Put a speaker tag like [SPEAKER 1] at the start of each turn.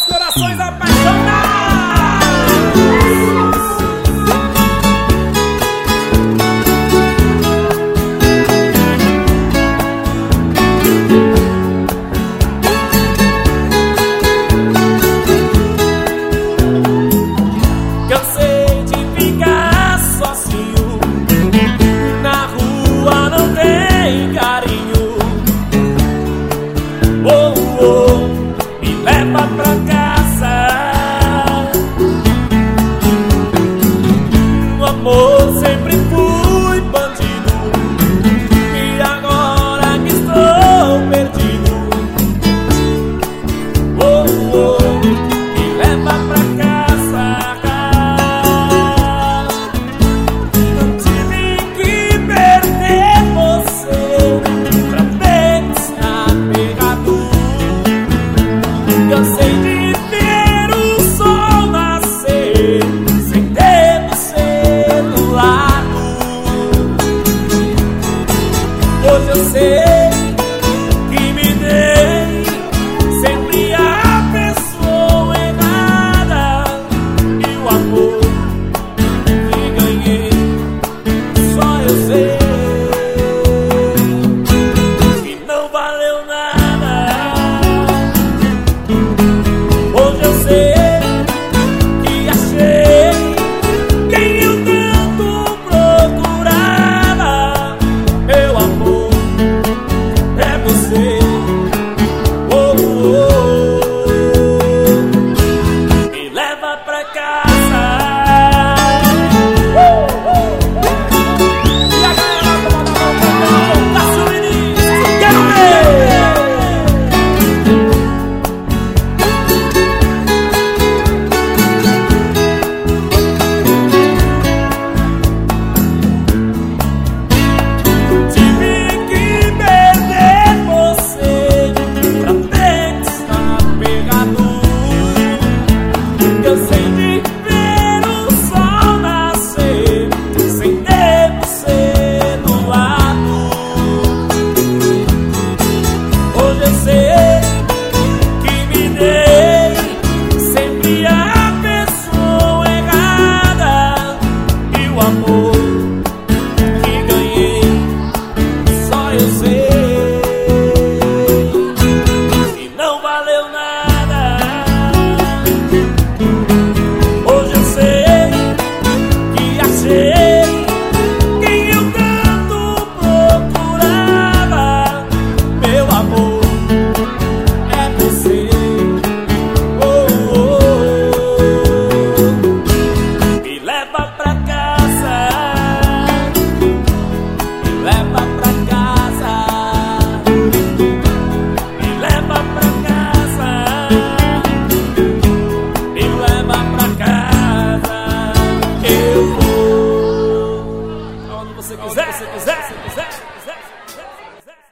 [SPEAKER 1] corações apaixonados. Cansei de ficar sozinho, na rua não tem carinho. Oh, oh, me leva pra casa. O amor sempre fui bandido, e agora que estou perdido. Oh, oh, me leva pra casa. Não tive que perder você pra ver que está pegado. Cansei de ver o sol nascer sem ter você do lado. Hoje eu sei que me dei sempre a pessoa errada, e o amor que ganhei só eu sei que não valeu nada. Hoje eu sei que achei quem eu tanto procurava. Meu amor é você. Oh, oh, oh. Me leva pra casa. E a galera bota a mão pra subir nisso. Quero ver. Tive que perder você pra ver que está pegado. Cansei de ver o sol nascer sem ter você do lado. Hoje eu sei que me dei sempre a pessoa errada, e o amor que ganhei só eu sei que não valeu nada. Hoje eu sei que achei quem eu tanto procurava. Meu amor é você. Oh, oh, oh. Me leva pra casa. Me leva pra casa. Me leva pra casa. Me leva pra casa. Eu vou aonde você quiser.